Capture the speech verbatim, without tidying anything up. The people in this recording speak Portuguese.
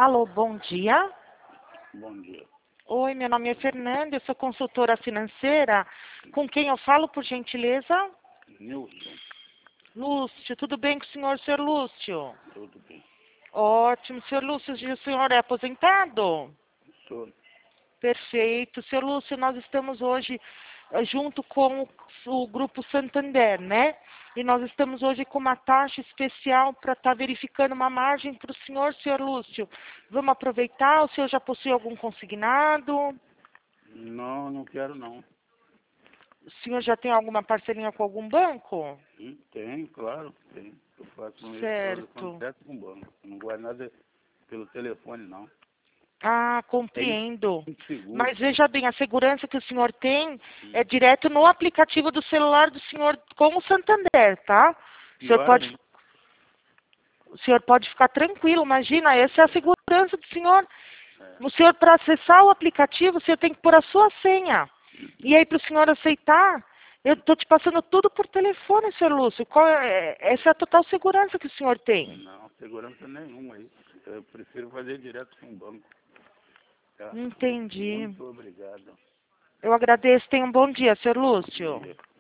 Alô, bom dia. Bom dia. Oi, meu nome é Fernanda, eu sou consultora financeira. Com quem eu falo, por gentileza? Nilson, Lúcio, tudo bem com o senhor, senhor Lúcio? tudo bem. Ótimo, senhor Lúcio, o senhor é aposentado? Sou. Perfeito. Senhor Lúcio, nós estamos hoje eh, junto com o Grupo Santander, né? E nós estamos hoje com uma taxa especial para estar verificando uma margem para o senhor, senhor Lúcio. Vamos aproveitar? O senhor já possui algum consignado? Não, não quero não. O senhor já tem alguma parcelinha com algum banco? Hum, Tem, claro, tem. Eu faço um eu Certo. contrato com o banco. Não guardo nada pelo telefone, não. Ah, Tem compreendo. muito seguro. Mas veja bem, a segurança que o senhor tem Hum. é direto no aplicativo do celular do senhor com o Santander, tá? O senhor Pior pode, ainda. o senhor pode ficar tranquilo, imagina, essa é a segurança do senhor. É. O senhor, para acessar o aplicativo, o senhor tem que pôr a sua senha. E aí, para o senhor aceitar, eu estou te passando tudo por telefone, senhor Lúcio. Qual é, essa é a total segurança que o senhor tem. Não, segurança nenhuma aí. Eu prefiro fazer direto com o banco. Tá? Entendi. Muito obrigado. Eu agradeço. Tenha um bom dia, senhor Bom Lúcio. dia.